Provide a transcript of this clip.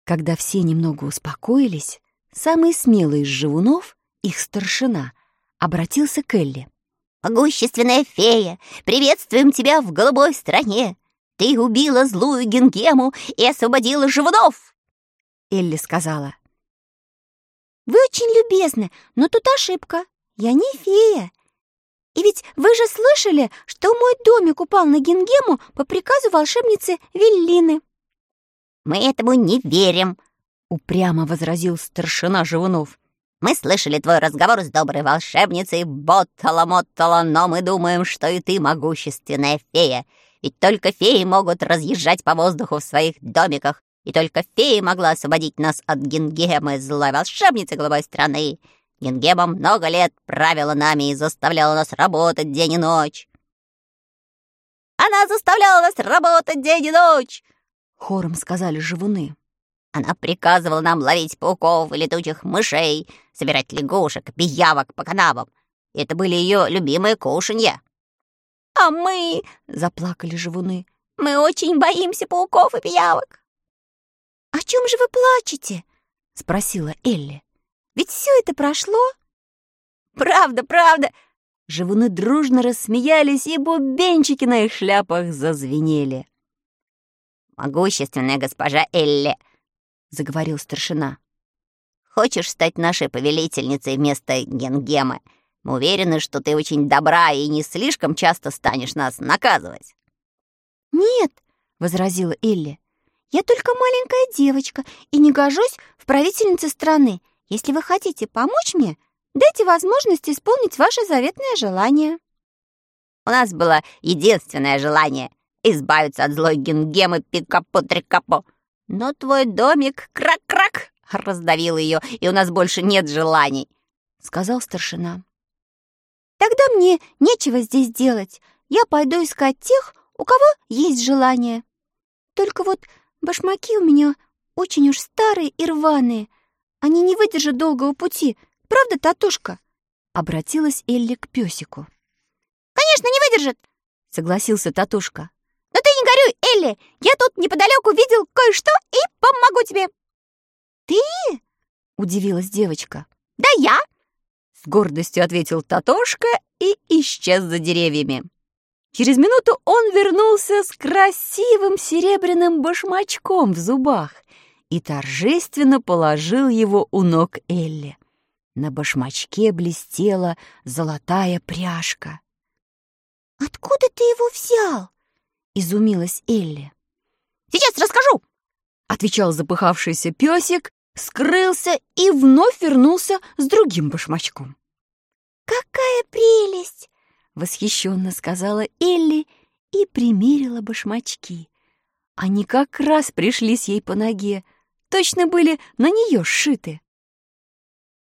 Когда все немного успокоились, самый смелый из живунов, их старшина, обратился к Элли. «Могущественная фея, приветствуем тебя в голубой стране! Ты убила злую Гингему и освободила живунов!» Элли сказала: «Вы очень любезны, но тут ошибка. Я не фея. И ведь вы же слышали, что мой домик упал на Гингему по приказу волшебницы Веллины». «Мы этому не верим», — упрямо возразил старшина живунов. «Мы слышали твой разговор с доброй волшебницей Боттала-Моттала, но мы думаем, что и ты могущественная фея. Ведь только феи могут разъезжать по воздуху в своих домиках, и только фея могла освободить нас от Гингемы, злой волшебницы голубой страны. Гингема много лет правила нами и заставляла нас работать день и ночь». «Она заставляла нас работать день и ночь!» — хором сказали живуны. «Она приказывала нам ловить пауков и летучих мышей, собирать лягушек, пиявок по канавам. И это были ее любимые кушанья». «А мы, — заплакали живуны, — мы очень боимся пауков и пиявок». «О чем же вы плачете?» — спросила Элли. «Ведь все это прошло». «Правда, правда!» Живуны дружно рассмеялись, и бубенчики на их шляпах зазвенели. «Могущественная госпожа Элли», — заговорил старшина, — «хочешь стать нашей повелительницей вместо Гингемы? Мы уверены, что ты очень добра и не слишком часто станешь нас наказывать». «Нет», — возразила Элли, — «я только маленькая девочка и не гожусь в правительнице страны. Если вы хотите помочь мне, дайте возможность исполнить ваше заветное желание». «У нас было единственное желание — избавиться от злой Гингемы Пикапо-Трикапо. Но твой домик крак-крак раздавил ее, и у нас больше нет желаний», — сказал старшина. «Тогда мне нечего здесь делать. Я пойду искать тех, у кого есть желание. Только вот башмаки у меня очень уж старые и рваные. Они не выдержат долгого пути. Правда, Татушка?» Обратилась Элли к пёсику. «Конечно, не выдержит», — согласился Татушка. «Но ты не горюй, Элли. Я тут неподалеку видел кое-что и помогу тебе». «Ты?» — удивилась девочка. «Да я!» — с гордостью ответил Татошка и исчез за деревьями. Через минуту он вернулся с красивым серебряным башмачком в зубах и торжественно положил его у ног Элли. На башмачке блестела золотая пряжка. «Откуда ты его взял?» — изумилась Элли. «Сейчас расскажу!» — отвечал запыхавшийся песик, скрылся и вновь вернулся с другим башмачком. «Какая прелесть!» — восхищенно сказала Элли и примерила башмачки. Они как раз пришлись ей по ноге, точно были на нее сшиты.